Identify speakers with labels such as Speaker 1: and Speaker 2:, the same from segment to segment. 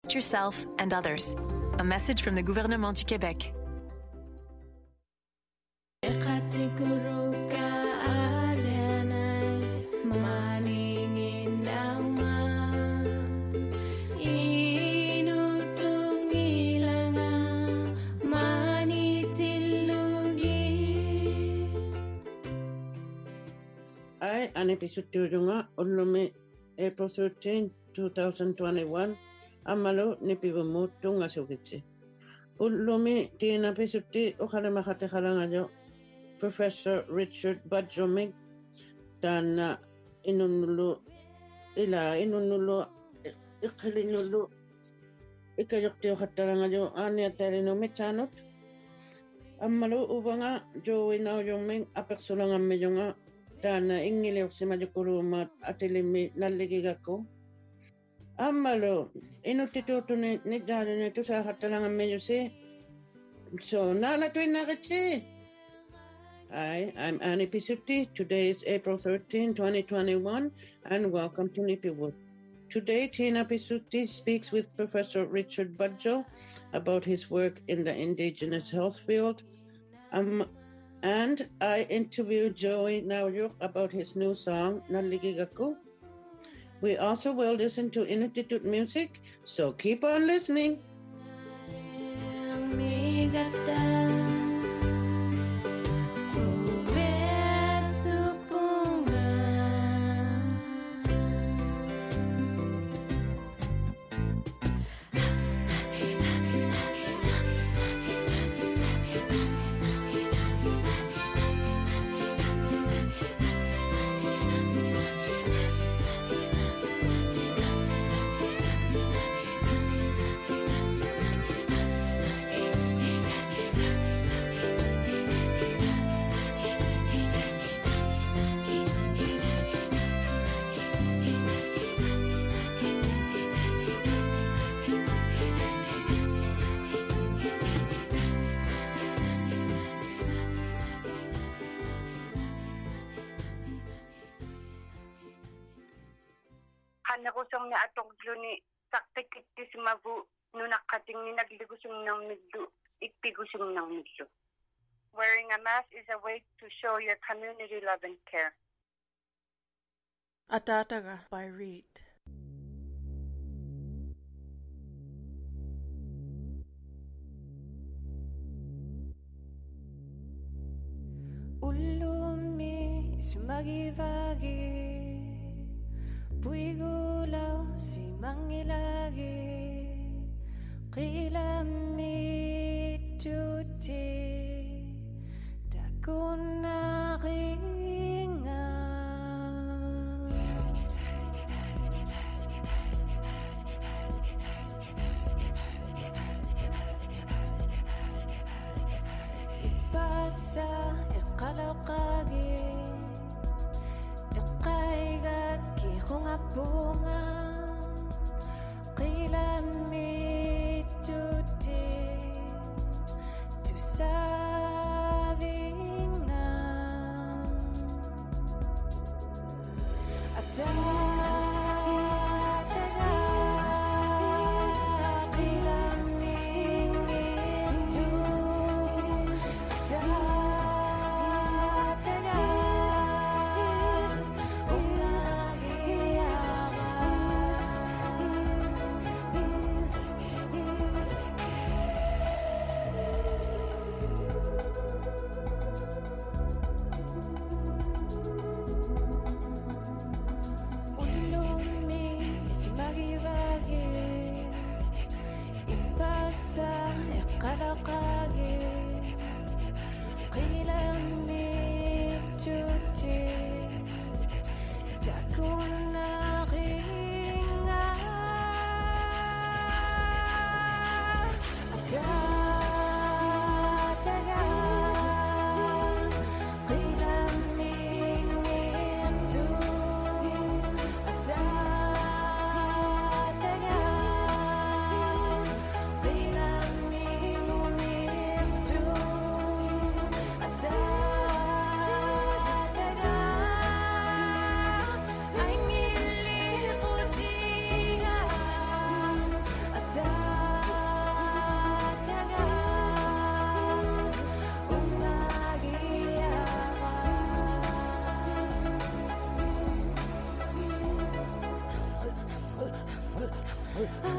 Speaker 1: yourself and others. A message from the Gouvernement du Québec.
Speaker 2: I anipisuturunga ulumi April 13, 2021 amalo nipivamutunga sugitsi. Ulumi tina pisuti ukhalamakate khalangayo Professor Richard Budjo dan inunulu ikhalinulu ikayokti khattalangayo aniatarino mechanot amalo ubanga joina yoming apeksulanga meyonga Tana ingile oksimajukurumat atilimi nalligigako. Amalo inutitutu ni dalo ni tusa hatalangan medyo si. So nala tuin nakatsi. Hi, I'm Annie Pisuti. Today is April 13, 2021, and welcome to Nipiwood. Today, Tina Pisuti speaks with Professor Richard Budjo about his work in the indigenous health field. And I interviewed Joey Nauyuk about his new song, Naligigaku. We also will listen to Inuktitut music, so keep on listening.
Speaker 3: Nakusong na atong ni saktikit mabu nunakating ni nagligusong ng midlo ipigusong ng midlo. Wearing a mask is a way to show your community love and care.
Speaker 4: Atataga by Reed.
Speaker 5: Ulumi sumagivagi Puigulaw si mangilagi Kilamit tuti Dakon na ringa Ipasa ikalawkagi Iqaigaki kung apunga Kilamit tuti Tusavinga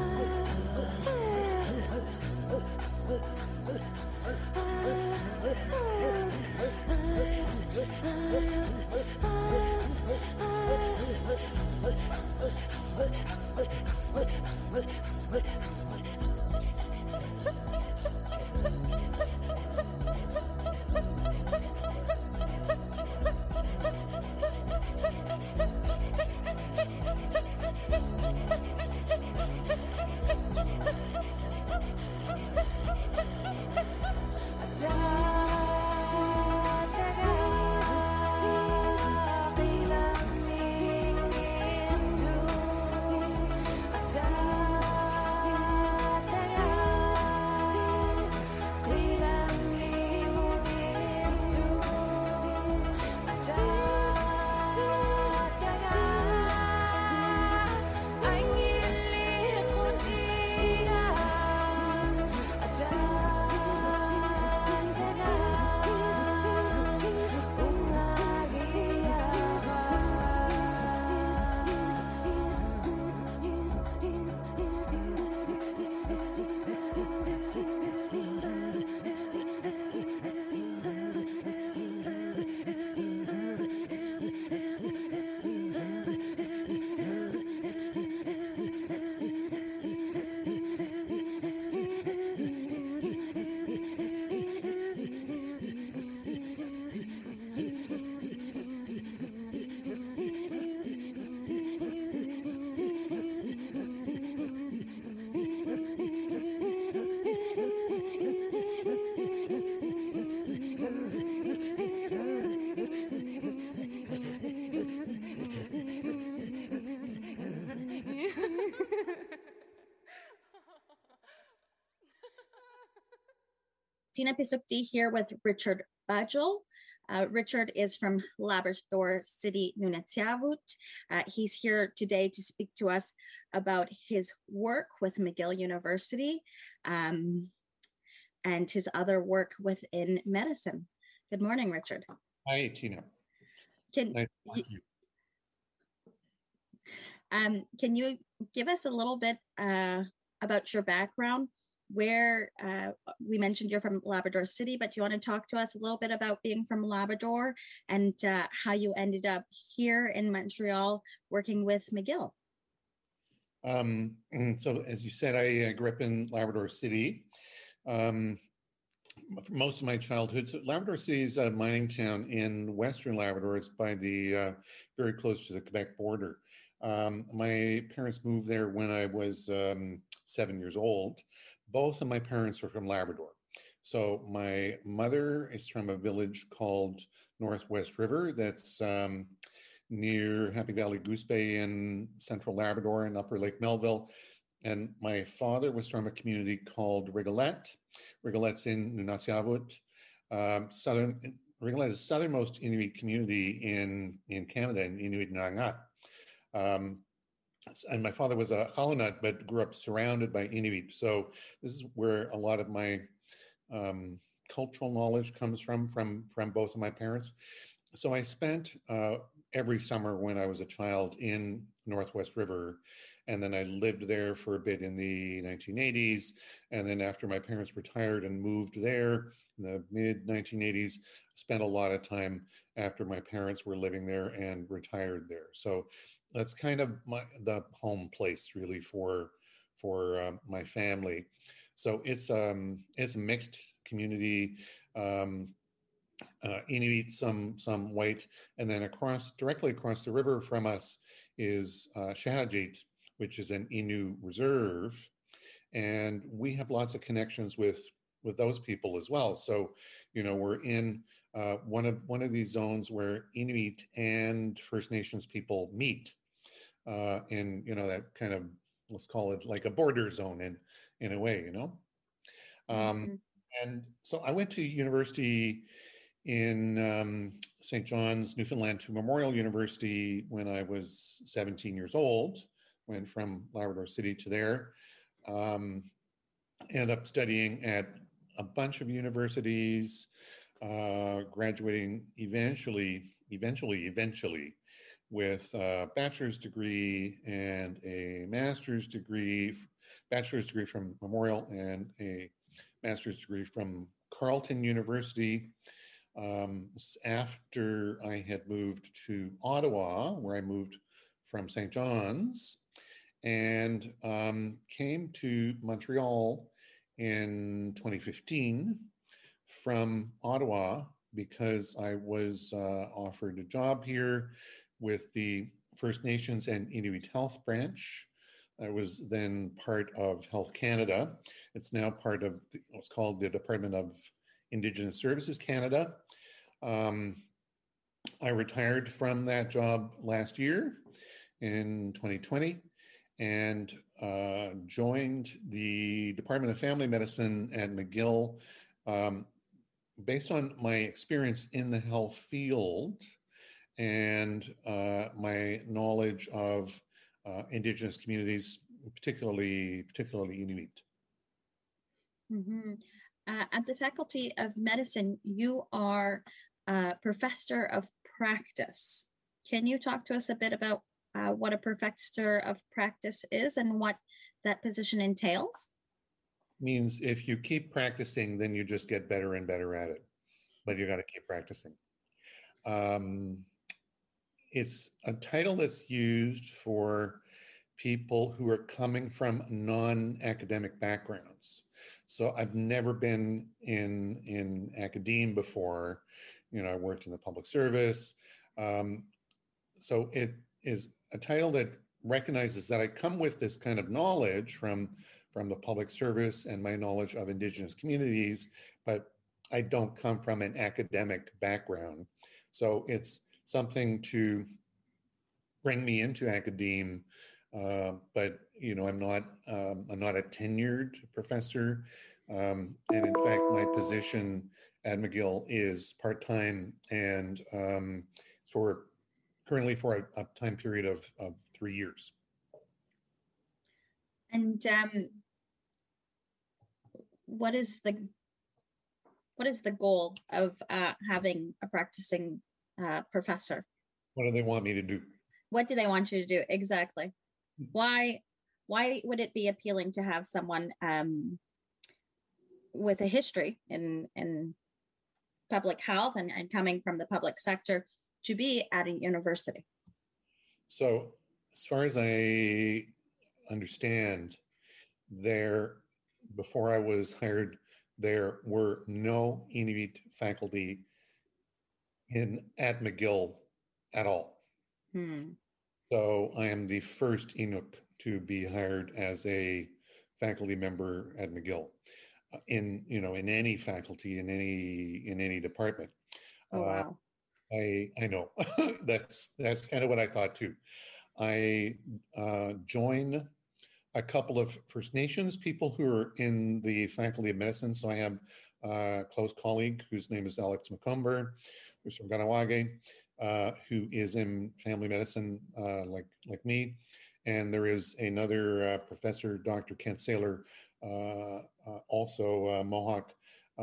Speaker 4: Tina Pisukti here with Richard Bajul. Richard is from Labrador City, Nunatsiavut. He's here today to speak to us about his work with McGill University and his other work within medicine. Good morning, Richard.
Speaker 6: Hi, Tina.
Speaker 4: Can you give us a little bit about your background? Where we mentioned you're from Labrador City, but do you want to talk to us a little bit about being from Labrador and how you ended up here in Montreal working with McGill?
Speaker 6: So as you said, I grew up in Labrador City. For most of my childhood, so Labrador City is a mining town in Western Labrador. It's by the very close to the Quebec border. My parents moved there when I was 7 years old. Both of my parents were from Labrador. So my mother is from a village called Northwest River that's near Happy Valley Goose Bay in central Labrador and Upper Lake Melville. And my father was from a community called Rigolette. Rigolette's in Nunatsiavut. Rigolette is the southernmost Inuit community in Canada, in Inuit Nangat. And my father was a Halonut, but grew up surrounded by Inuit. So this is where a lot of my cultural knowledge comes from both of my parents. So I spent every summer when I was a child in Northwest River, and then I lived there for a bit in the 1980s. And then after my parents retired and moved there in the mid 1980s, spent a lot of time after my parents were living there and retired there. So that's kind of the home place really for my family. So it's a mixed community, Inuit, some white, and then directly across the river from us is Shahajit, which is an Innu reserve, and we have lots of connections with those people as well. So, you know, we're in one of these zones where Inuit and First Nations people meet. In, you know, that kind of, let's call it like a border zone in a way, you know. And so I went to university in St. John's, Newfoundland, to Memorial University when I was 17 years old. Went from Labrador City to there. Ended up studying at a bunch of universities, graduating eventually with a bachelor's degree and a master's degree bachelor's degree from Memorial and a master's degree from Carleton University. This is after I had moved to Ottawa, where I moved from St. John's, and came to Montreal in 2015 from Ottawa because I was offered a job here with the First Nations and Inuit Health Branch. I was then part of Health Canada. It's now part of what's called the Department of Indigenous Services Canada. I retired from that job last year in 2020 and joined the Department of Family Medicine at McGill based on my experience in the health field and my knowledge of Indigenous communities, particularly Inuit.
Speaker 4: Mm-hmm. At the Faculty of Medicine, you are a professor of practice. Can you talk to us a bit about what a professor of practice is and what that position entails?
Speaker 6: Means if you keep practicing, then you just get better and better at it, but you got to keep practicing. It's a title that's used for people who are coming from non-academic backgrounds. So I've never been in academia before. You know, I worked in the public service. So it is a title that recognizes that I come with this kind of knowledge from the public service and my knowledge of Indigenous communities, but I don't come from an academic background. So it's something to bring me into academia, but you know, I'm not a tenured professor, and in fact, my position at McGill is part-time and currently for a time period of 3 years.
Speaker 4: And what is the goal of having a practicing professor?
Speaker 6: What do they want me to do?
Speaker 4: What do they want you to do exactly? Why would it be appealing to have someone with a history in public health and coming from the public sector to be at a university?
Speaker 6: So as far as I understand, before I was hired, there were no Inuit faculty at McGill at all. So I am the first Inuk to be hired as a faculty member at McGill in any faculty in any department.
Speaker 4: Oh wow!
Speaker 6: I know that's kind of what I thought too. I join a couple of First Nations people who are in the Faculty of Medicine. So I have a close colleague whose name is Alex McComber, who's from Ganawage, who is in family medicine like me. And there is another professor, Dr. Kent Saylor, also Mohawk,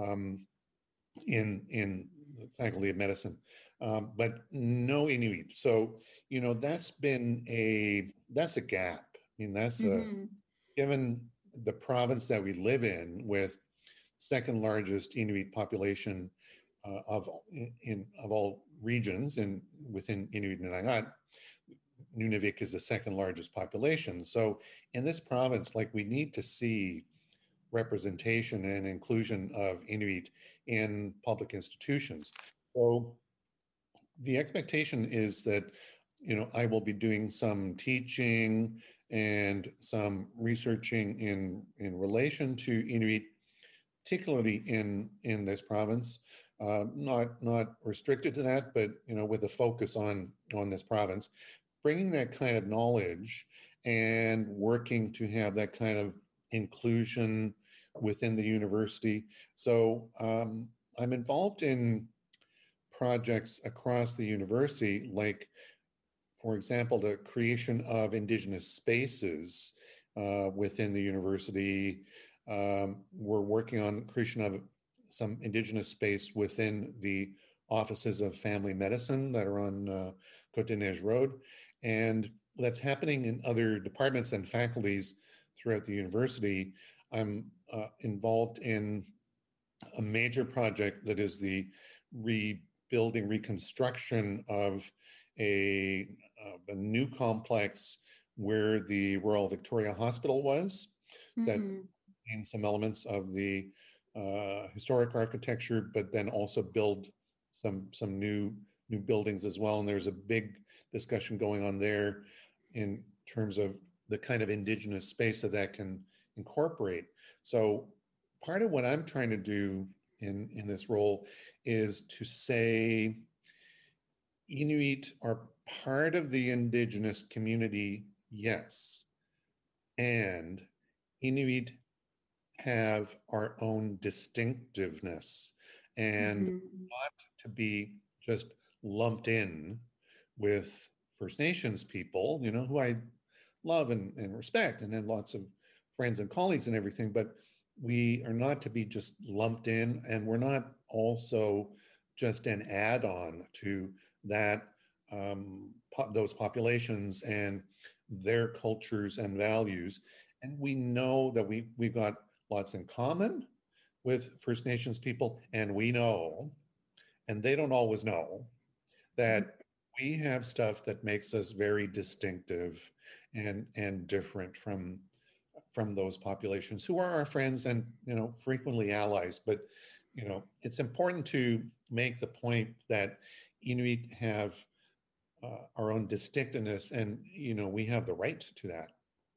Speaker 6: in the Faculty of Medicine, but no Inuit. So, you know, that's a gap. I mean, that's given the province that we live in with second largest Inuit population of all regions and within Inuit Nunavut, Nunavik is the second largest population. So in this province, like, we need to see representation and inclusion of Inuit in public institutions. So the expectation is that, you know, I will be doing some teaching and some researching in relation to Inuit, particularly in this province. Not restricted to that, but, you know, with a focus on this province, bringing that kind of knowledge and working to have that kind of inclusion within the university. So I'm involved in projects across the university, like, for example, the creation of Indigenous spaces within the university. We're working on the creation of some Indigenous space within the offices of family medicine that are on Côte-des-Neiges Road. And that's happening in other departments and faculties throughout the university, I'm involved in a major project that is the reconstruction of a new complex where the Royal Victoria Hospital was, that contains some elements of the historic architecture, but then also build some new buildings as well. And there's a big discussion going on there in terms of the kind of indigenous space that can incorporate. So part of what I'm trying to do in this role is to say Inuit are part of the indigenous community, yes, and Inuit have our own distinctiveness and not to be just lumped in with First Nations people, you know, who I love and respect, and then lots of friends and colleagues and everything, but we are not to be just lumped in, and we're not also just an add-on to that those populations and their cultures and values. And we know that we've got lots in common with First Nations people, and we know, and they don't always know, that we have stuff that makes us very distinctive and different from those populations who are our friends and, you know, frequently allies. But, you know, it's important to make the point that Inuit have our own distinctiveness, and, you know, we have the right to that.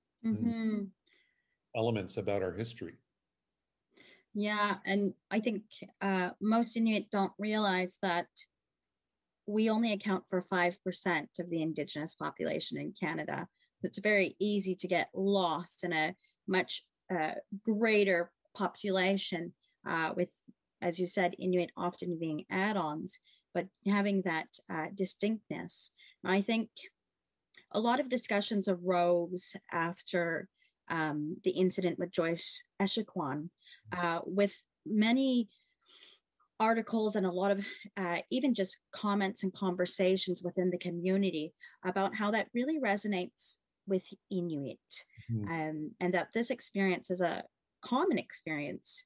Speaker 6: Elements about our history.
Speaker 4: Yeah, and I think most Inuit don't realize that we only account for 5% of the Indigenous population in Canada. It's very easy to get lost in a much greater population with, as you said, Inuit often being add-ons, but having that distinctness. And I think a lot of discussions arose after the incident with Joyce Echaquan, with many articles and a lot of even just comments and conversations within the community about how that really resonates with Inuit, and that this experience is a common experience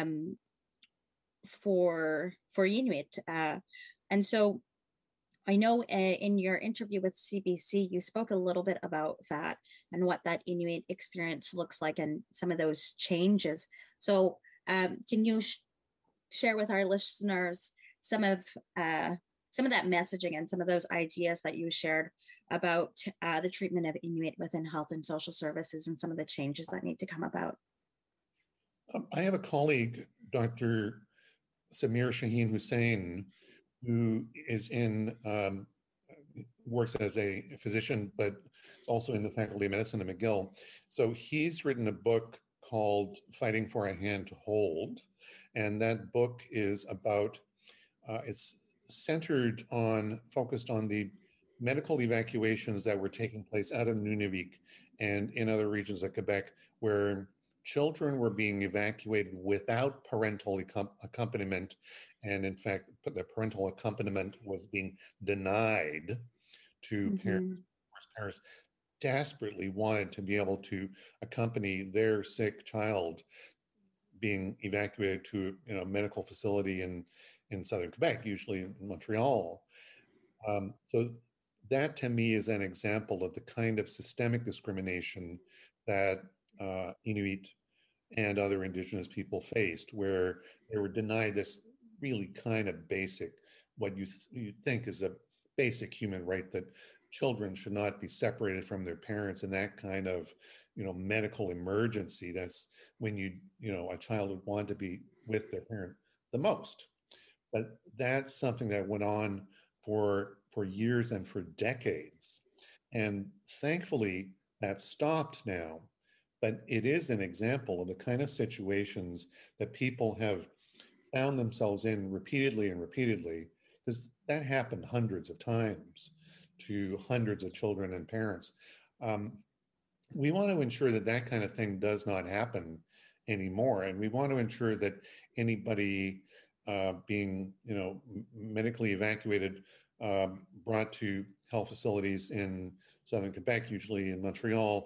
Speaker 4: for Inuit. And so I know in your interview with CBC, you spoke a little bit about that and what that Inuit experience looks like and some of those changes. So can you share with our listeners some of that messaging and some of those ideas that you shared about the treatment of Inuit within health and social services and some of the changes that need to come about?
Speaker 6: I have a colleague, Dr. Samir Shaheen Hussain, who is works as a physician, but also in the Faculty of Medicine at McGill. So he's written a book called Fighting for a Hand to Hold. And that book is about, it's focused on the medical evacuations that were taking place out of Nunavik and in other regions of Quebec, where children were being evacuated without parental accompaniment. And in fact, the parental accompaniment was being denied to parents. Parents desperately wanted to be able to accompany their sick child being evacuated to a medical facility in southern Quebec, usually in Montreal. So that to me is an example of the kind of systemic discrimination that Inuit and other Indigenous people faced, where they were denied this really kind of basic, what you think is a basic human right, that children should not be separated from their parents in that kind of, medical emergency. That's when a child would want to be with their parent the most. But that's something that went on for years and for decades. And thankfully that stopped now. But it is an example of the kind of situations that people have found themselves in repeatedly and repeatedly, because that happened hundreds of times to hundreds of children and parents. We want to ensure that that kind of thing does not happen anymore. And we want to ensure that anybody being, medically evacuated, brought to health facilities in southern Quebec, usually in Montreal,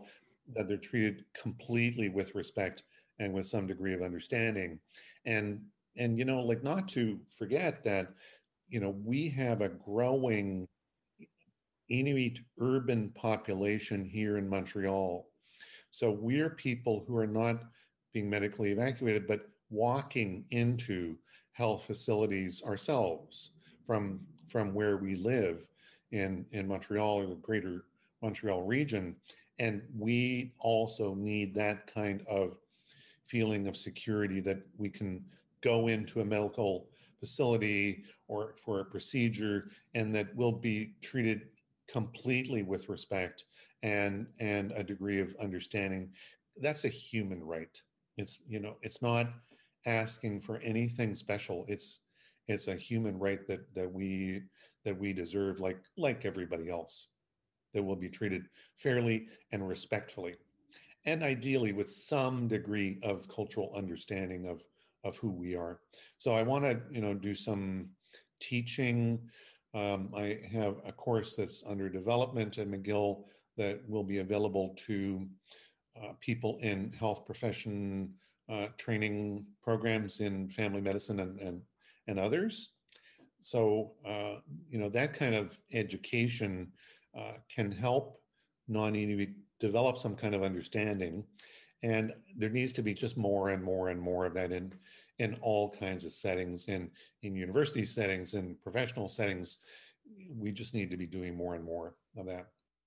Speaker 6: that they're treated completely with respect and with some degree of understanding. And like, not to forget that, we have a growing Inuit urban population here in Montreal. So we're people who are not being medically evacuated, but walking into health facilities ourselves from where we live in Montreal or the greater Montreal region. And we also need that kind of feeling of security that we can go into a medical facility or for a procedure and that we'll be treated completely with respect and a degree of understanding. That's a human right. It's not asking for anything special. It's a human right that we deserve, like everybody else, that will be treated fairly and respectfully, and ideally with some degree of cultural understanding of who we are. So I want to do some teaching. I have a course that's under development at McGill that will be available to people in health profession training programs in family medicine and others. So, that kind of education can help non-Inuit develop some kind of understanding. And there needs to be just more and more and more of that in all kinds of settings, in university settings, in professional settings. We just need to be doing more and more of that.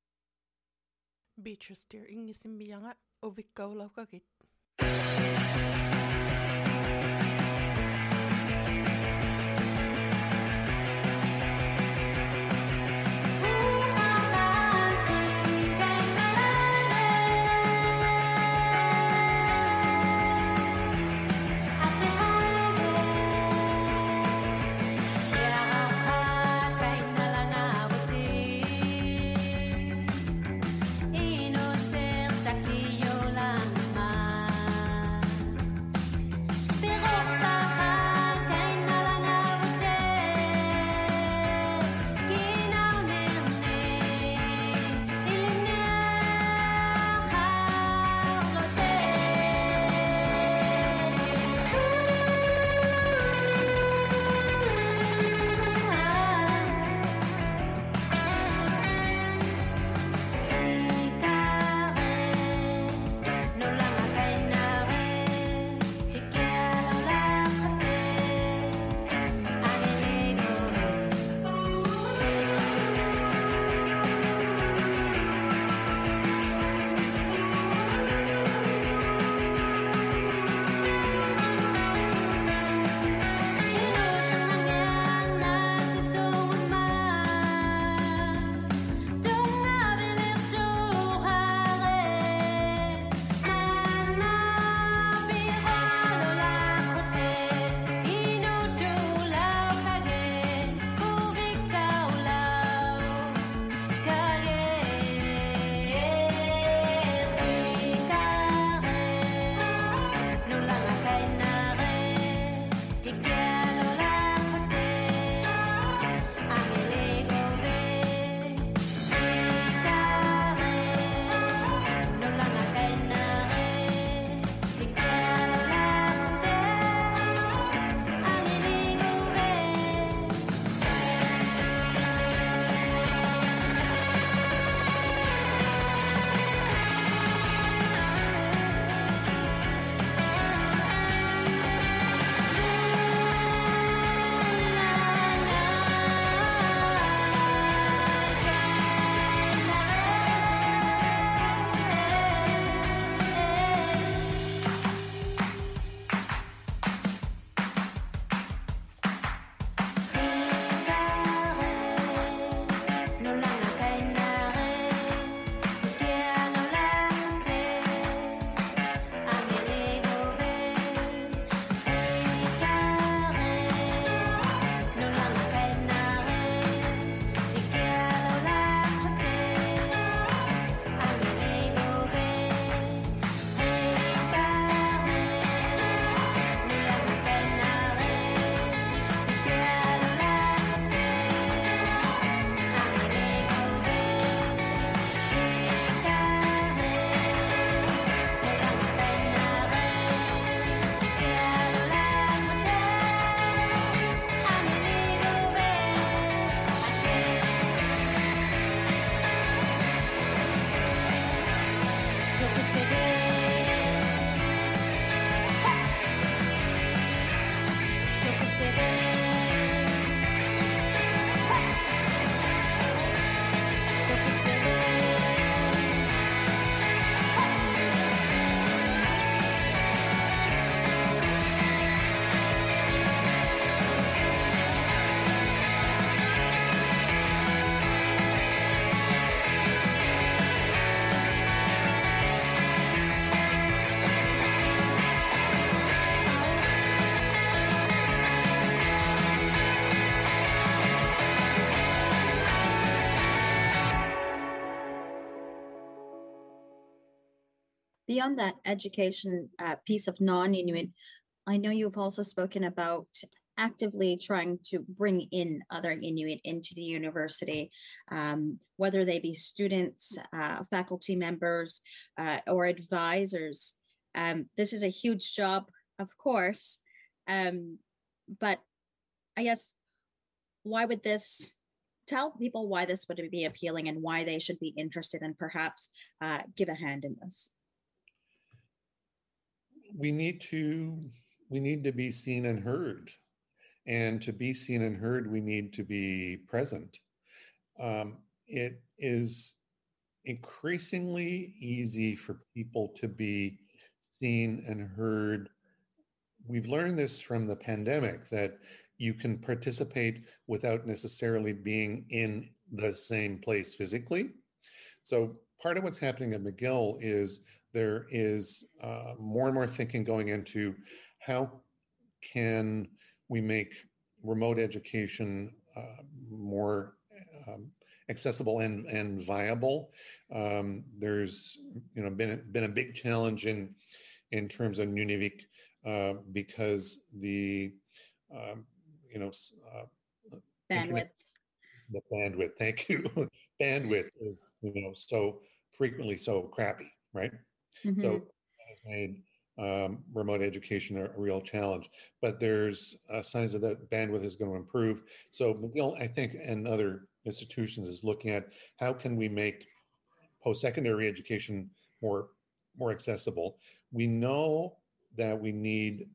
Speaker 7: Beatrice ingisimbianga ovikkaulaukakit.
Speaker 5: Ino ser takiyo lang ma
Speaker 4: beyond that education piece of non-Inuit, I know you've also spoken about actively trying to bring in other Inuit into the university, whether they be students, faculty members, or advisors. This is a huge job, of course, but I guess why would this tell people why this would be appealing and why they should be interested and perhaps give a hand in this?
Speaker 6: We need to be seen and heard. And to be seen and heard, we need to be present. It is increasingly easy for people to be seen and heard. We've learned this from the pandemic, that you can participate without necessarily being in the same place physically. So part of what's happening at McGill is there is more and more thinking going into how can we make remote education more accessible and viable. There's been a big challenge in terms of Nunavik because the
Speaker 4: bandwidth.
Speaker 6: The bandwidth, thank you. Bandwidth is so frequently so crappy, right?
Speaker 4: Mm-hmm.
Speaker 6: So that has made remote education a real challenge, but there's signs that that bandwidth is going to improve. So McGill, I think, and other institutions is looking at how can we make post-secondary education more accessible. We know that we need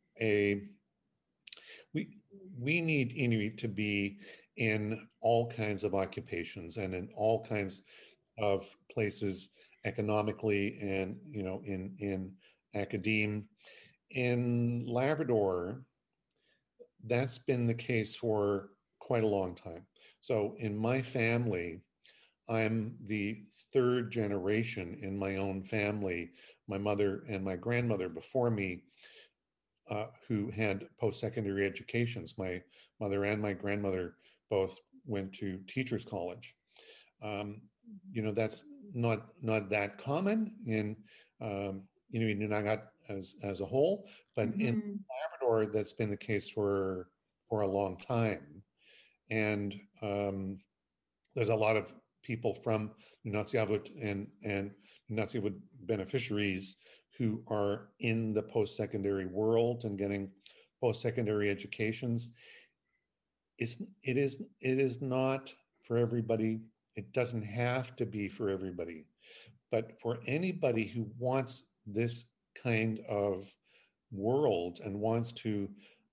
Speaker 6: we need Inuit to be in all kinds of occupations and in all kinds of places economically and in academe. In Labrador, that's been the case for quite a long time. So in my family, I'm the third generation in my own family. My mother and my grandmother before me who had post-secondary educations. My mother and my grandmother both went to teachers college. That's not that common in Nunavut as a whole, but
Speaker 4: Mm-hmm.
Speaker 6: in Labrador, that's been the case for a long time. And there's a lot of people from Nunatsiavut and Nunatsiavut beneficiaries who are in the post-secondary world and getting post-secondary educations. It is not for everybody. It doesn't have to be for everybody, but for anybody who wants this kind of world and wants to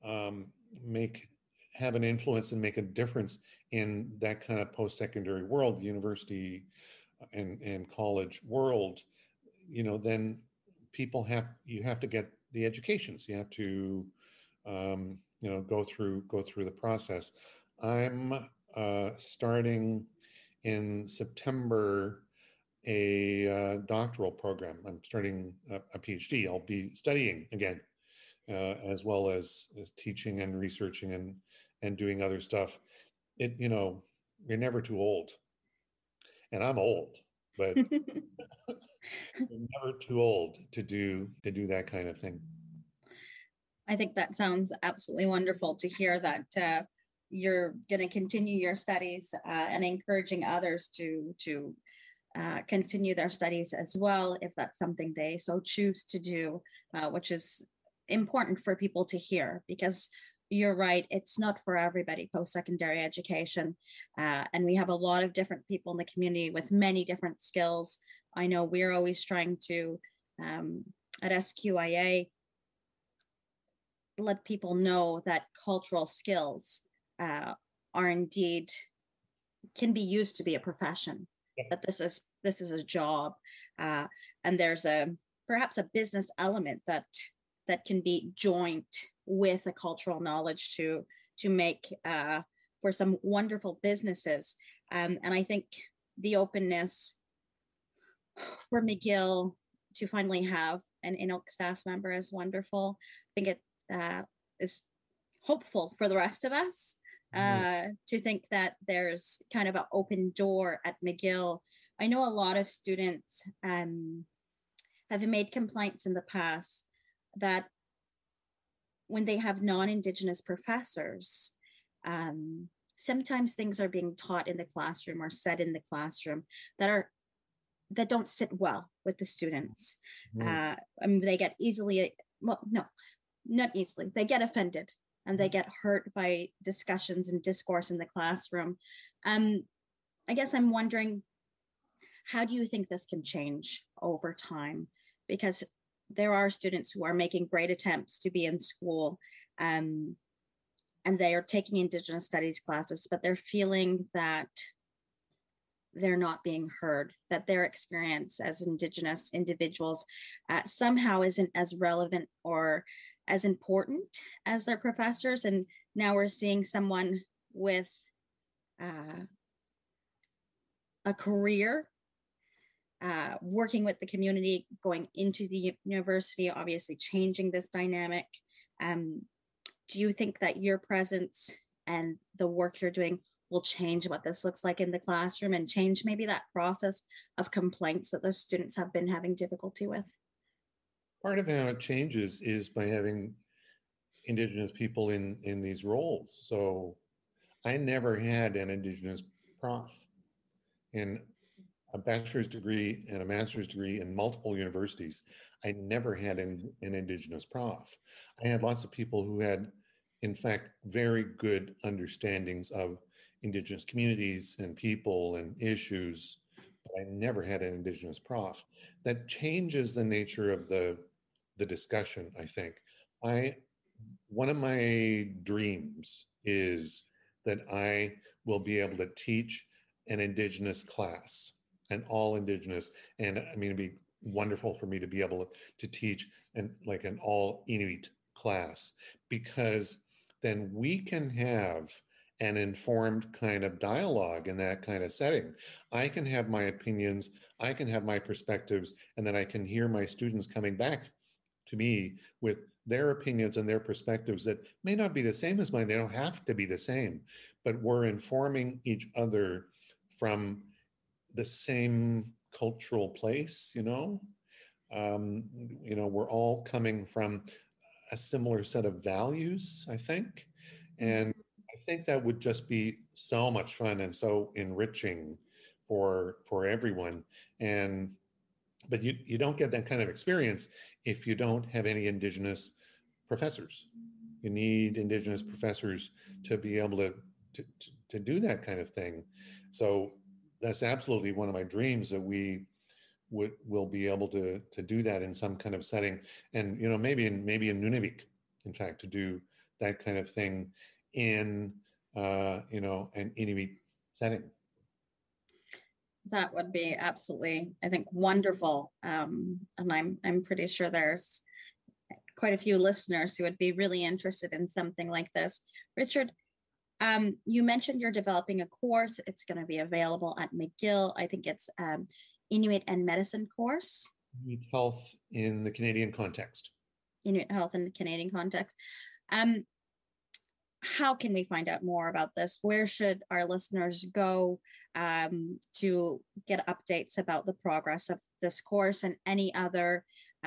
Speaker 6: have an influence and make a difference in that kind of post-secondary world, the university and college world, then you have to get the educations. You have to go through the process. I'm starting in September a doctoral program. I'm starting a PhD. I'll be studying again, as well as teaching and researching and doing other stuff. You're never too old, and I'm old, but you're never too old to do that kind of thing.
Speaker 4: I think that sounds absolutely wonderful to hear that you're going to continue your studies and encouraging others to continue their studies as well, if that's something they so choose to do, which is important for people to hear, because you're right, it's not for everybody, post-secondary education. And we have a lot of different people in the community with many different skills. I know we're always trying to, at SQIA, let people know that cultural skills are indeed, can be used to be a profession, but this is a job. And there's perhaps a business element that can be joined with a cultural knowledge to make for some wonderful businesses. And I think the openness for McGill to finally have an Inuk staff member is wonderful. I think it is hopeful for the rest of us to think that there's kind of an open door at McGill. I know a lot of students have have made complaints in the past that when they have non-Indigenous professors, sometimes things are being taught in the classroom or said in the classroom that don't sit well with the students. They get easily, well, no, not easily. They get offended and they get hurt by discussions and discourse in the classroom. I guess I'm wondering, how do you think this can change over time? Because there are students who are making great attempts to be in school, and they are taking Indigenous studies classes, but they're feeling that they're not being heard, that their experience as Indigenous individuals somehow isn't as relevant or as important as their professors. And now we're seeing someone with a career working with the community, going into the university, obviously changing this dynamic. Do you think that your presence and the work you're doing will change what this looks like in the classroom and change maybe that process of complaints that those students have been having difficulty with?
Speaker 6: Part of how it changes is by having Indigenous people in these roles. So I never had an Indigenous prof. In a bachelor's degree and a master's degree in multiple universities, I never had an Indigenous prof. I had lots of people who had, in fact, very good understandings of Indigenous communities and people and issues, but I never had an Indigenous prof. That changes the nature of the discussion, I think. One of my dreams is that I will be able to teach an Indigenous class, an all Indigenous, and I mean, it'd be wonderful for me to be able to teach an all Inuit class, because then we can have an informed kind of dialogue in that kind of setting. I can have my opinions, I can have my perspectives, and then I can hear my students coming back to me with their opinions and their perspectives that may not be the same as mine. They don't have to be the same, but we're informing each other from the same cultural place, we're all coming from a similar set of values, I think. And I think that would just be so much fun and so enriching for everyone. But you don't get that kind of experience if you don't have any Indigenous professors. You need Indigenous professors to be able to do that kind of thing. So that's absolutely one of my dreams, that we will be able to do that in some kind of setting, and maybe in Nunavik, in fact, to do that kind of thing in an Inuit setting.
Speaker 4: That would be absolutely, I think, wonderful. And I'm pretty sure there's quite a few listeners who would be really interested in something like this. Richard, you mentioned you're developing a course. It's going to be available at McGill. I think it's Inuit and Medicine course.
Speaker 6: Inuit Health in the Canadian context.
Speaker 4: Inuit Health in the Canadian context. How can we find out more about this? Where should our listeners go to get updates about the progress of this course and any other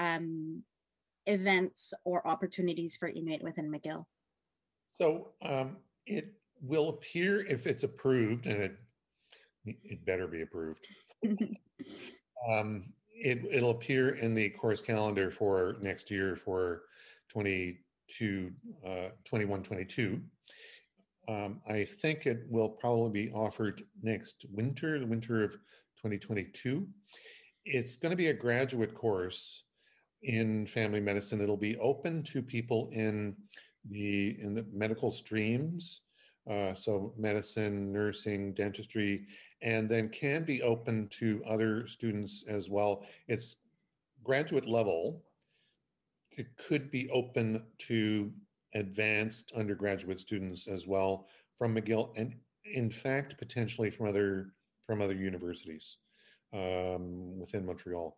Speaker 4: events or opportunities for Inuit within McGill?
Speaker 6: So it will appear, if it's approved, and it better be approved, it'll appear in the course calendar for next year for 21-22. I think it will probably be offered next winter, the winter of 2022. It's going to be a graduate course in family medicine. It'll be open to people in the medical streams, so medicine, nursing, dentistry, and then can be open to other students as well. It's graduate level. It could be open to advanced undergraduate students as well from McGill, and in fact, potentially from other universities within Montreal.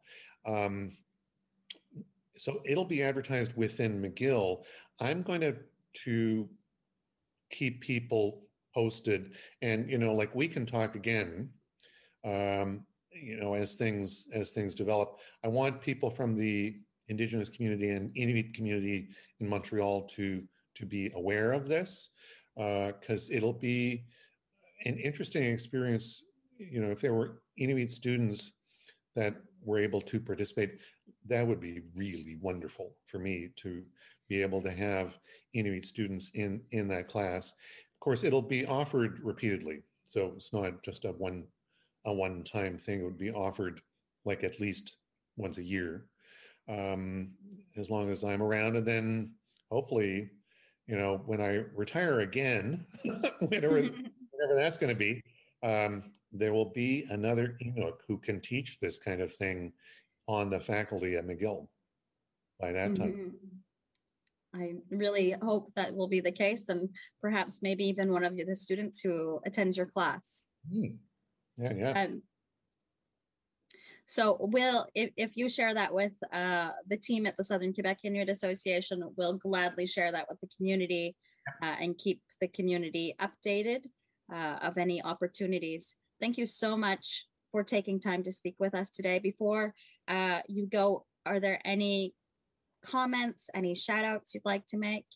Speaker 6: So it'll be advertised within McGill. I'm going to keep people posted, and like we can talk again as things develop. I want people from the Indigenous community and Inuit community in Montreal to be aware of this, because it'll be an interesting experience. If there were Inuit students that were able to participate, that would be really wonderful for me to be able to have Inuit students in that class. Of course, it'll be offered repeatedly, so it's not just a one-time thing. It would be offered like at least once a year, as long as I'm around. And then hopefully, when I retire again, whenever that's going to be, there will be another Inuk who can teach this kind of thing on the faculty at McGill by that time.
Speaker 4: I really hope that will be the case, and perhaps maybe even one of the students who attends your class.
Speaker 6: Yeah.
Speaker 4: So if you share that with the team at the Southern Quebec Inuit Association, we'll gladly share that with the community and keep the community updated of any opportunities. Thank you so much for taking time to speak with us today. Before you go, are there any comments, any shout outs you'd like to make?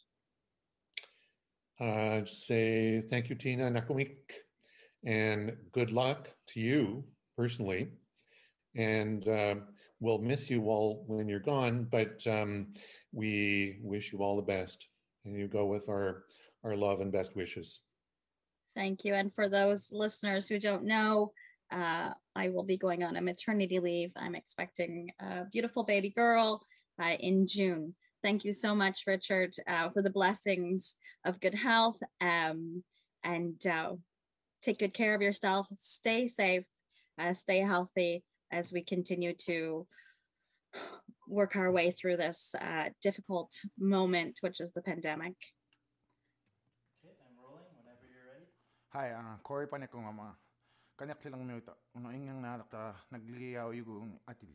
Speaker 6: Just say thank you, Tina Nakumik, and good luck to you personally. And we'll miss you all when you're gone, but we wish you all the best, and you go with our love and best wishes.
Speaker 4: Thank you. And for those listeners who don't know, I will be going on a maternity leave. I'm expecting a beautiful baby girl in June. Thank you so much, Richard, for the blessings of good health, and take good care of yourself. Stay safe, stay healthy as we continue to work our way through this difficult moment, which is the pandemic.
Speaker 8: Okay, I'm rolling whenever you're ready. Hi, Corey Panekong ama. Kanyak silang minuto. Uno ingang nalakta nagliyaw yugung atili.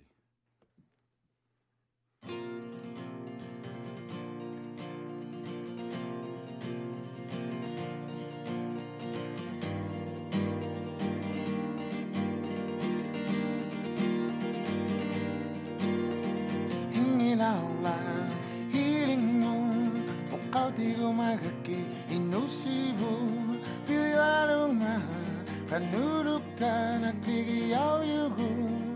Speaker 8: Hingilaulana hiling mo Ukaw di gumagaki inusibo Piyarong maha Kanulukta nagligiyaw yugo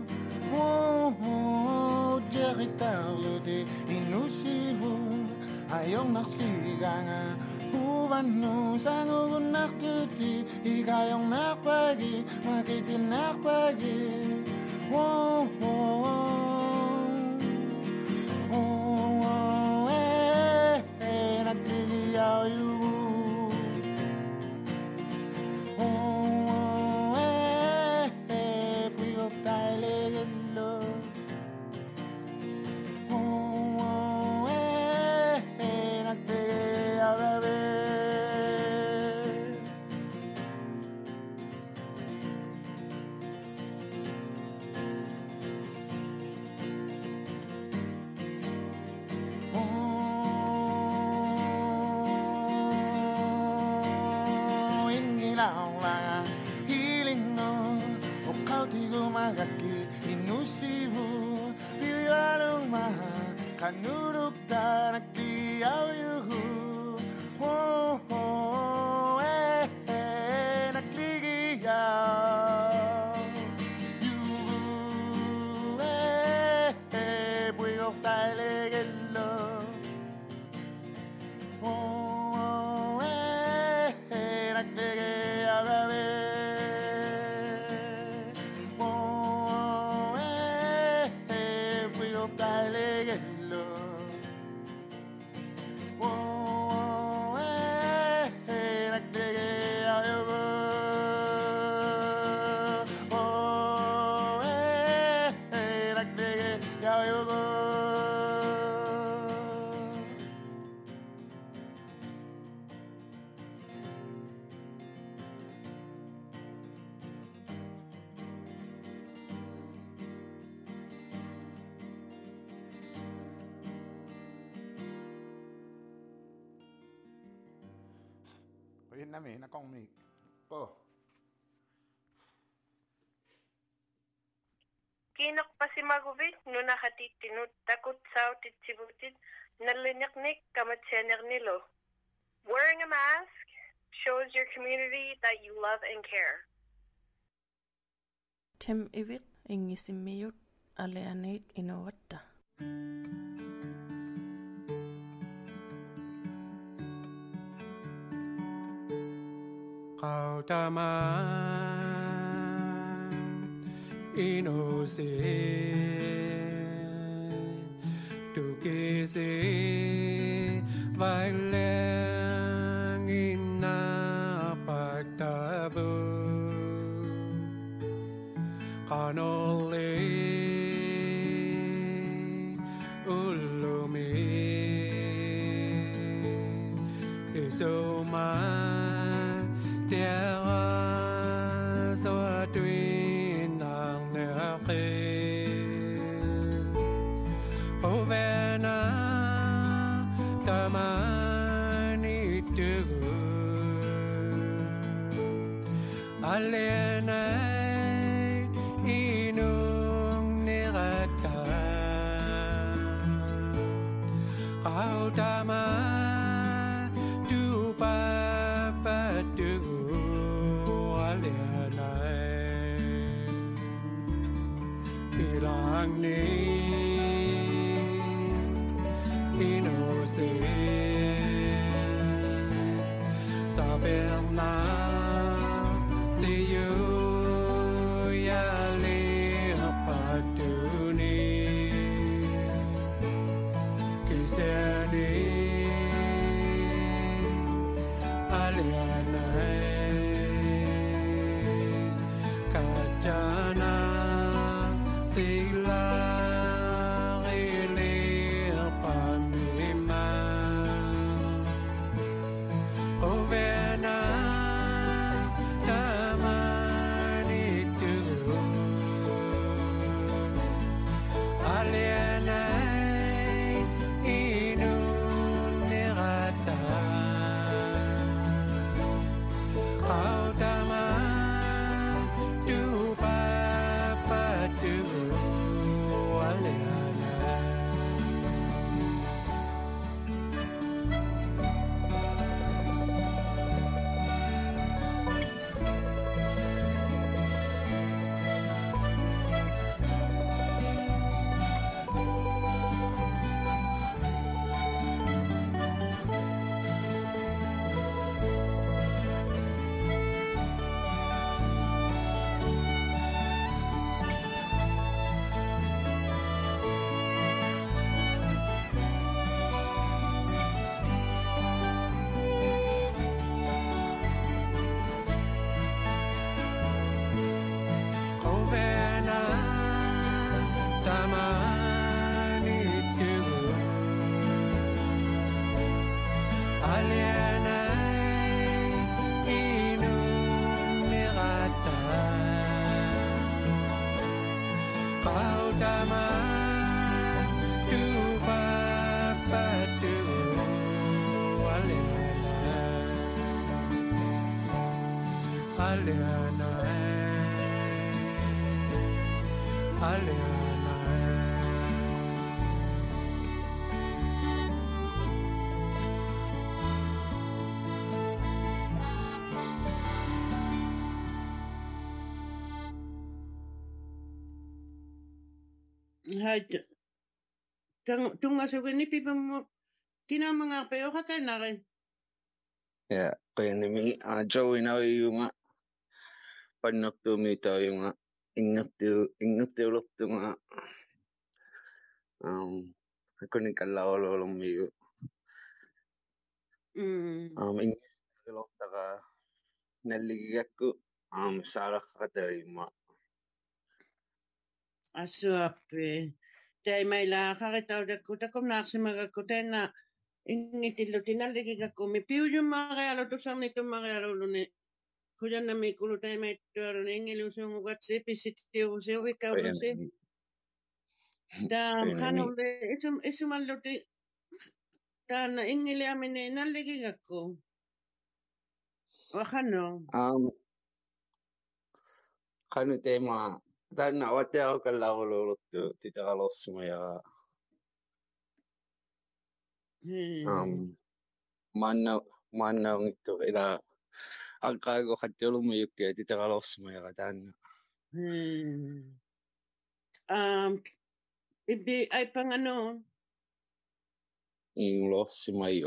Speaker 8: Jerry Carlo de inusibo Ayong naksiganga Ubano sangugun naktuti Ikayong nakpagi Makitin nakpagi Nagligiyaw yugo Puyo tayo legalo Nagligiyaw gabi Hiling no Ukaw di gumagaki inusibo Piyarong maha Kanulukta nagliyaw yuhu Nagligiyaw yuhu Puyok tayo legalo Nagligiyaw gabi Puyok tayo legalo Nagligiyaw yugo Nagligiyaw yugo Yun namin, nakong mic po.
Speaker 3: Kinakpasimaguvit no nakatitinut takot sao titsibutit nalinaknik kamatsianernilo. Wearing a mask shows your community that you love and care.
Speaker 7: Tem ivit ingisimiyut aleaneit inowatta.
Speaker 9: Kautaman inose tukise vailang inapagtabu kanole ulumi isuman tiara sa tuwin ang nakil ovena taman itu alienay inung nirata kau taman tu papatu alienay bilang ni inose saberna siyo yali patuni kiseni alianai kajana sila ilir pamima ovena taman itu alienay inung nirata kau taman tu papatu alienay ovena taman itu alienay inung nirata kau taman tu papatu alienay alienay alienay
Speaker 2: Hai tunga sugini pipa mo kina mga peo ka kay narin.
Speaker 10: Ya, kaya nami Joey na yung nga panak tumito yung nga ingat ulit yung nga ako ni kalawalo lang miyo ingis ulit ka naligak ko sarak ka tayo ma
Speaker 2: Asuape. Tay may la kakitaw da kuta kum naksimaga kuta na ingitilo tinaligi ka kumi piu yung makayalo to sang nito makayalo lune. Kuya na may kulutay may tuwaro na ingilusong ugat si pisitiyo si wikaw si. Da kano le isumalote da na ingili amin na naligi ka ko. O kano?
Speaker 10: kano tema Tana wate ako kalaqululuttu titaqalorsumaya maannaungittu ila aqaago qattiulumuyukki titaqalorsumaya taanna
Speaker 2: Ibi ay pangano.
Speaker 10: Inglossimayo.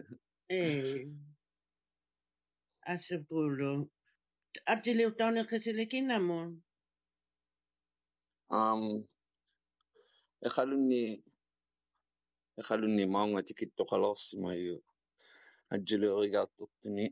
Speaker 2: Asepulo. Atiliw taw na kasilikin namon.
Speaker 10: Ekhalunni maunga tikittoqalorsumaju ajjuluorigaartortuni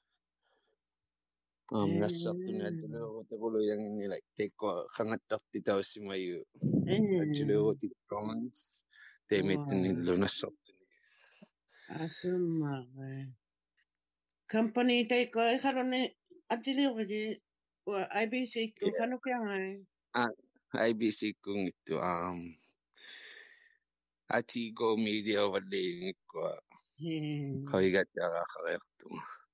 Speaker 10: nassartuni ajjuluorutaquluyangini teikko qangattarti taussimayu ajjuluorutikkoons teemittuni nassartuni
Speaker 2: Asumare. Company teikko ekhalunni atiliwji wa IBC ko kanukyangay.
Speaker 10: IBC kungittu Atigo media walliingikku qavigattiaraaqariartu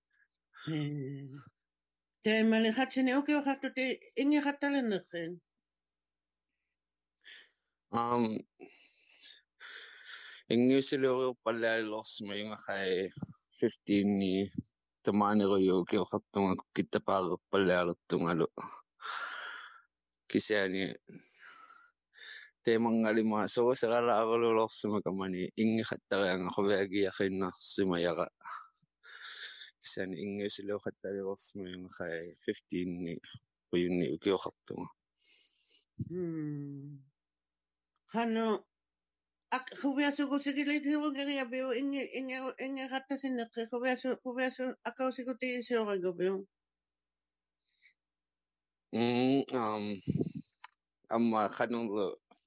Speaker 2: Teemali khatsini ukiuqartu te ingiqattalenneqin.
Speaker 10: Ingiusiluoriuppallialilorsumayungaqai 15-ni tamaaniruyu ukiuqartunga kittapaaruppallialuttungalu kisiani teemangalima soruseralaarululorsumakamani ingiqattarianga quviagiaqinnersumayaqa kisiani ingiusiluoqattalilorsumayungaqai 15-ni uyunni ukiuqartunga
Speaker 2: Khano quviasugusigilitiugiabiu ingiqattasinneqqi quviasu akausikutiisiorigubiu.
Speaker 10: Amma khanulu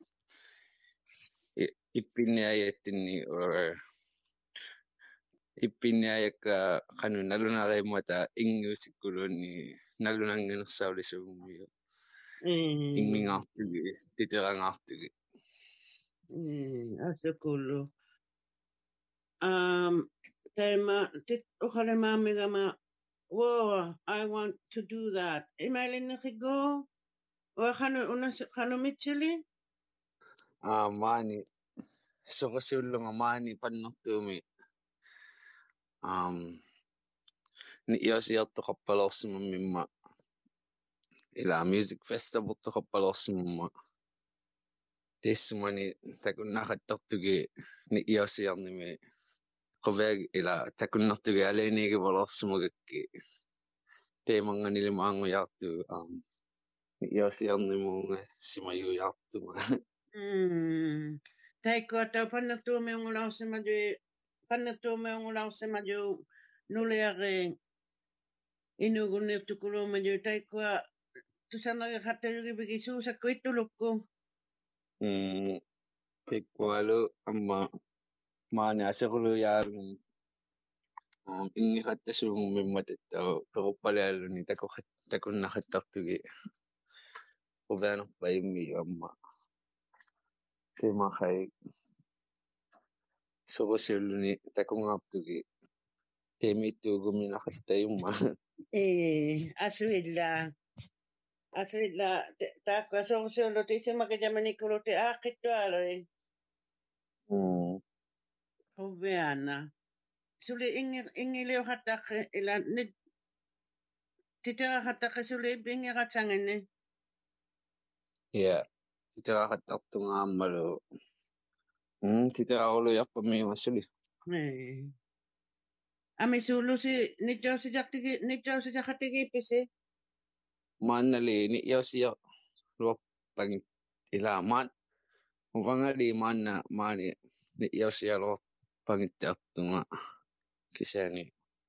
Speaker 10: ippinniayattinni or ippinniayakka khanu nalunaqimata ingiusikkulunni nalunanginersaulissugummiu ingingaartugi titirangaartugi
Speaker 2: Asukulu. Tema uqalemaamigama whoa, I want to do that. Imalinneqigo wa khanu mitchili
Speaker 10: maani soqosiullunga maani pannertuumi ni iosiartoqappalorsumammimma ila music festival toqappalorsummamma teissumani takunnaqattartugi ni iosiarnimi quviagi ila takunnertugi aliinigivalorsumakakki teemanganilimaanguyaartu ni iosiarnimuunga simayuyaartunga
Speaker 2: Taikota pannertuumiungulausimaju nuliari inugunirtukulumaju taikwa tusanagi qattayugibigisuusakku ittulukku
Speaker 10: pikkualu amma maani asequluyaarun ingiqattasuungummimmatau pequppalialluni takunnaqattartugi quvianerpaimmiu amma teemaqai soqosiulluni takungaartugi teemiittuuguminaqattayumma
Speaker 2: Asuilla taakka soqosiulluti isimakajamanikuluti aaqqittualui quviana suli ingiliuqattaqqi ila nit titiqaqattaqqi suli ingiqatsangini
Speaker 10: titiqaqattartunga ammalu titiqaquluyarpammiungassuli
Speaker 2: Amisulusi nitjausijaktigipisi
Speaker 10: maannali ni'iausialuarpangit ila uvangali maani ni'iausialuarpangittiartunga kisiani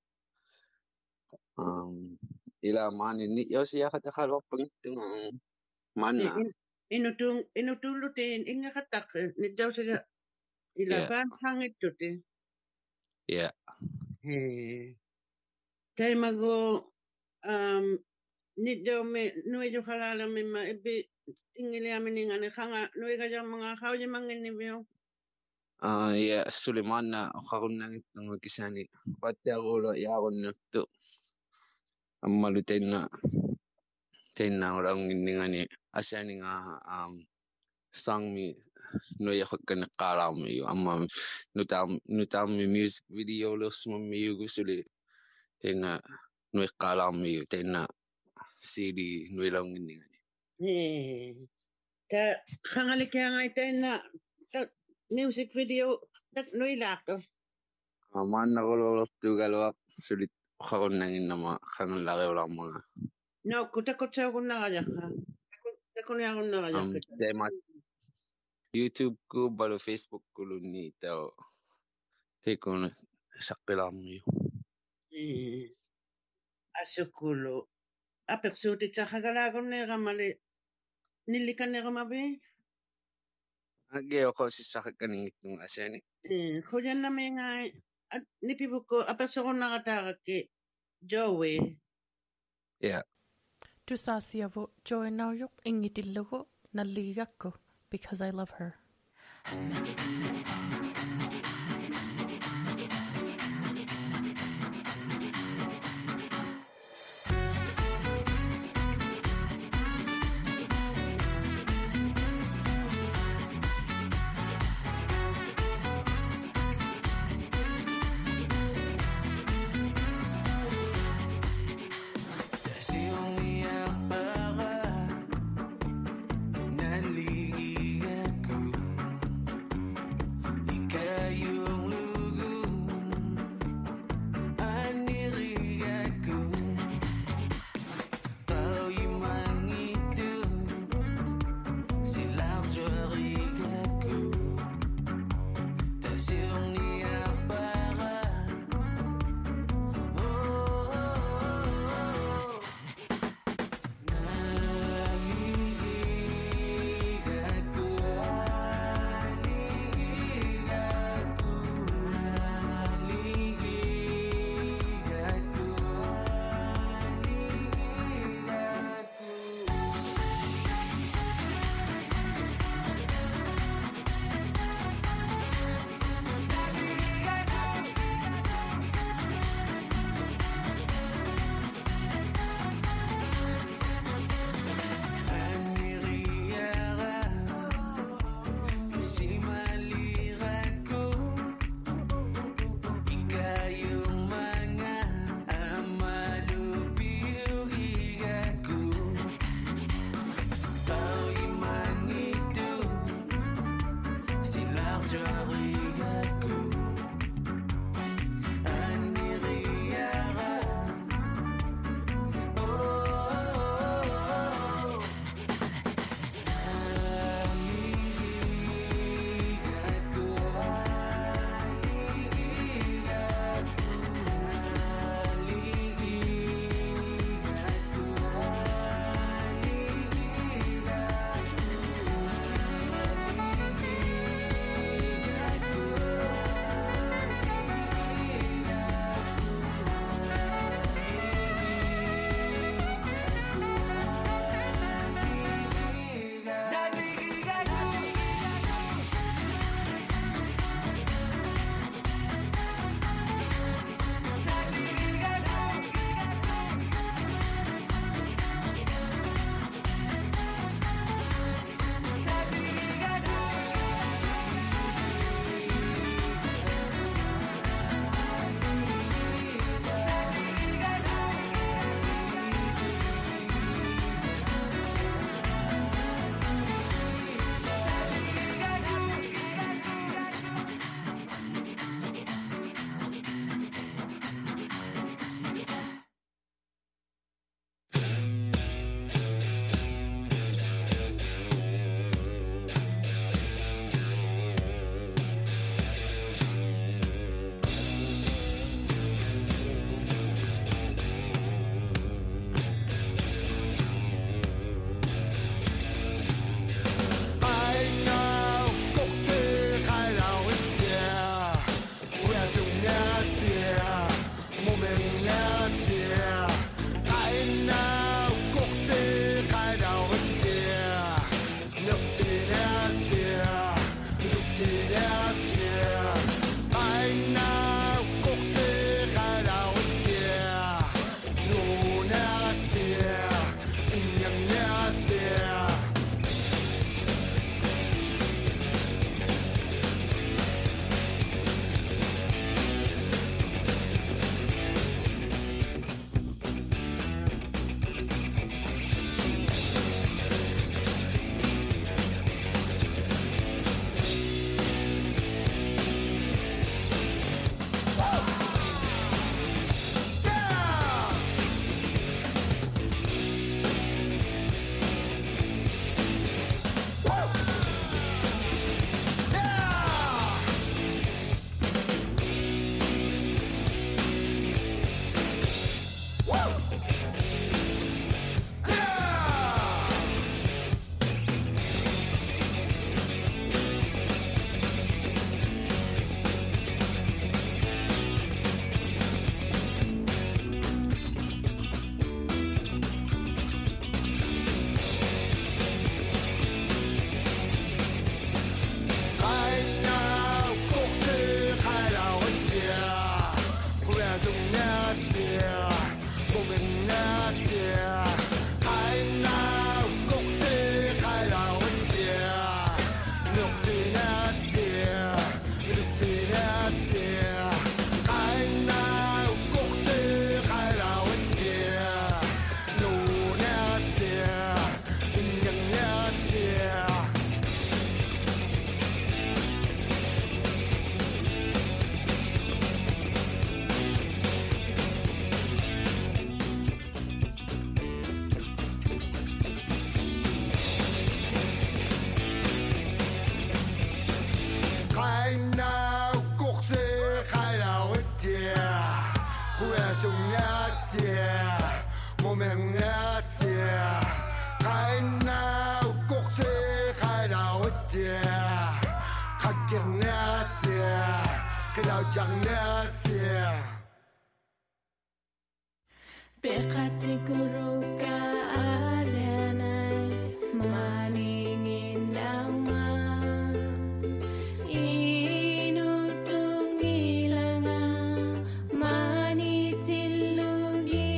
Speaker 10: ila maani ni'iausiaqataqaluarpangittunga maanna
Speaker 2: inutullutiin ingiqattaqqi nitjausiga ila paanhangittuti Taimago nitjaumi nuijuqalalamimma ipi ingiliaminingani qanga nuigajamanga qaujimanginiviu
Speaker 10: Sulimaanna oqarunnangittunga kisiani wattiaruulu iarunnertu ammalu tainna Tena orang ngani asani nga song mi no yakkan kalam mi amma nutam mi music video los mi gusuli tena no kalam mi tena CD no lang ngani
Speaker 2: ta khangale kaya nga tena music video tak no ilak
Speaker 10: aman nakololot tugalwak sulit kakon nangin nama kangen lagi orang mga
Speaker 2: no kutakot sa akong nakayaka takot niya akong nakayaka
Speaker 10: tema YouTube ko balo Facebook ko luni tao teko na sakilam yo
Speaker 2: asukulo apeksuti sa kagalagon na kamali nilikan na kamabi
Speaker 10: agi ako si sakit kaning itong asani
Speaker 2: kuyan na may nga nipibuk ko apekso ko nakatakak ki Joey
Speaker 10: yeah
Speaker 7: Tusasiavo Joey nauyok ingitillogo nalligakko because I love her.
Speaker 11: Yang Nasia.
Speaker 5: Bekati guru ka aranay maningin nama inutung ilanga manitilugi.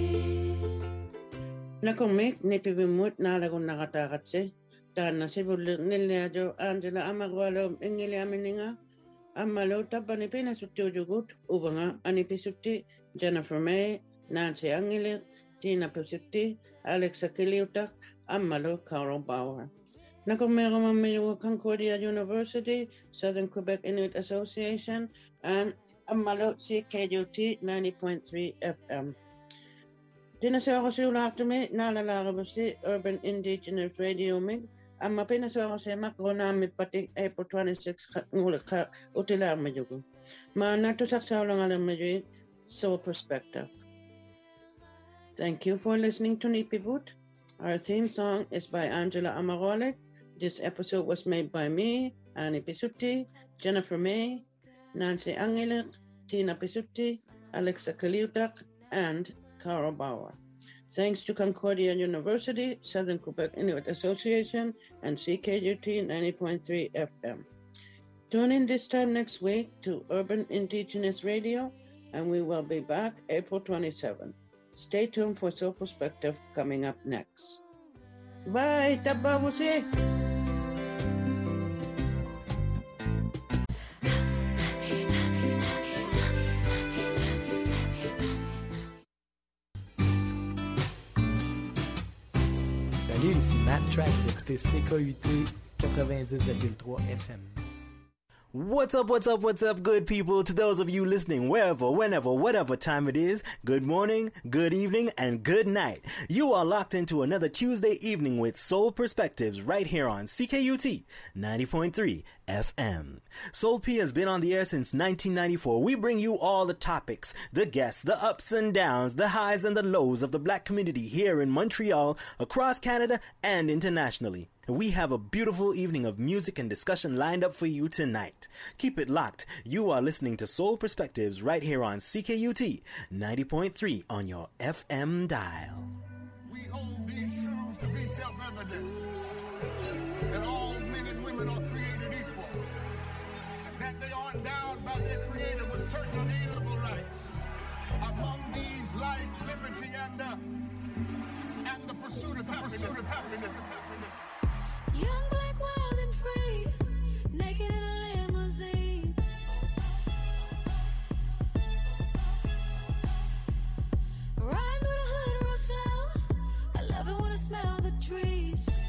Speaker 2: Nakomik ni pibimut na lagun nakatagatse. Tana sibulir nilyajo Angela Amagwalo ingili amininga. Amalo tapani pinasutti ujugut ubanga anipisutti Jennifer May, Nancy Angelir, Tina Pisutti, Alexa Kiliutak, Amalo Carol Bauer. Nakomero Mamayo Concordia University, Southern Quebec Inuit Association, and Amalo CKUT 90.3 FM. Tina Sarasula after me, Nala Larabusi, Urban Indigenous Radio Mig. Amma pinasawako sa makrona pati April 26 ngulaka utila majugo. Ma natusaksaw lang alam majugo Soul Perspective. Thank you for listening to Nipibut. Our theme song is by Angela Amarole. This episode was made by me, Annie Pisutti, Jennifer May, Nancy Angeler, Tina Pisutti, Alexa Kaliutak, and Carol Bauer. Thanks to Concordia University, Southern Quebec Inuit Association, and CKUT 90.3 FM. Tune in this time next week to Urban Indigenous Radio, and we will be back April 27. Stay tuned for Soul Perspective coming up next. Bye! Tababusi!
Speaker 12: Salut, ici Matt Track, vous écoutez CKUT 90,3 FM.
Speaker 13: What's up, good people? To those of you listening, wherever, whenever, whatever time it is, good morning, good evening, and good night. You are locked into another Tuesday evening with Soul Perspectives right here on CKUT 90.3 FM. Soul P has been on the air since 1994. We bring you all the topics, the guests, the ups and downs, the highs and the lows of the Black community here in Montreal, across Canada, and internationally. We have a beautiful evening of music and discussion lined up for you tonight. Keep it locked. You are listening to Soul Perspectives right here on CKUT 90.3 on your FM dial.
Speaker 11: We hold these truths to be self-evident, that all men and women are created equal, that they are endowed by their Creator with certain unalienable rights. Among these, life, liberty, and the pursuit of happiness.
Speaker 5: Young, black, wild, and free, naked in a limousine. Riding through the hood real slow. I love it when I smell the trees.